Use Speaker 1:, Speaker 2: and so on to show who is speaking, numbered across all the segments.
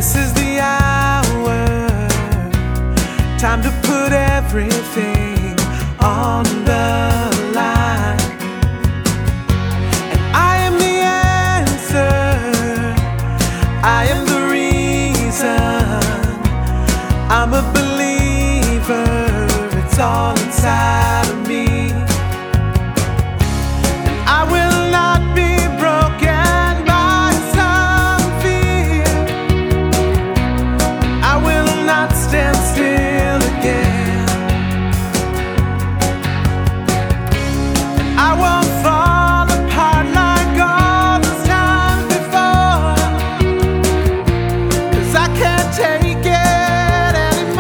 Speaker 1: This is the hour, time to put everything on the line. And I am the answer, I am the reason. I'm a believer, it's all inside of me. And I will not be broken by some fear. I will not stand still again. I won't fall apart like all those times before, 'cause I can't take it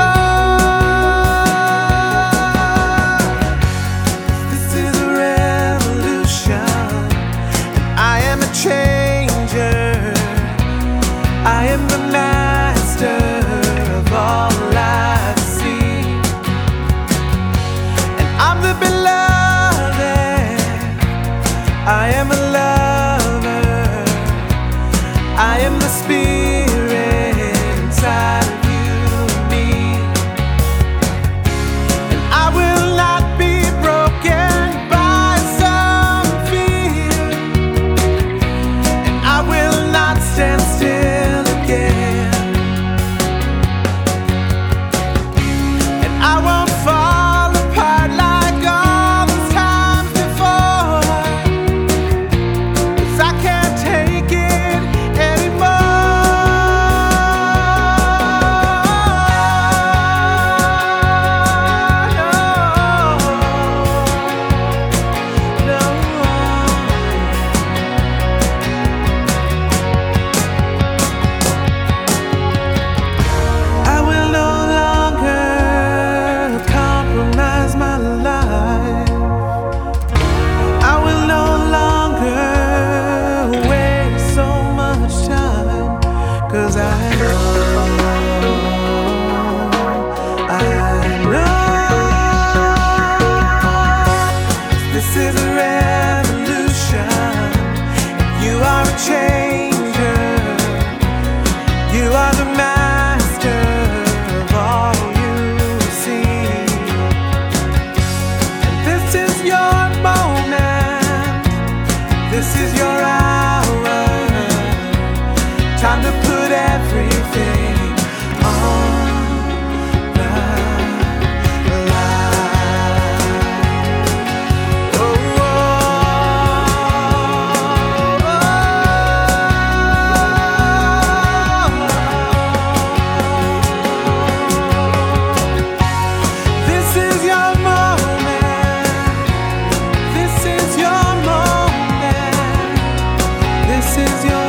Speaker 1: anymore. This is a revolution, I am a changer. I am the master of all I see. And I'm the beloved, I am a lover. I am the spirit inside of you and me. And I will not be broken by some fear. And I will not stand still again. And I won't fall apart like all those times before, 'cause I can't take it I will no longer compromise my life. I will no longer waste so much time, 'cause I know this is a revolution. You are a changer, you are the master of all you see. And this is your moment, this is your hour, time to put everything on the line. Oh, oh, this is your moment, this is your moment, this is your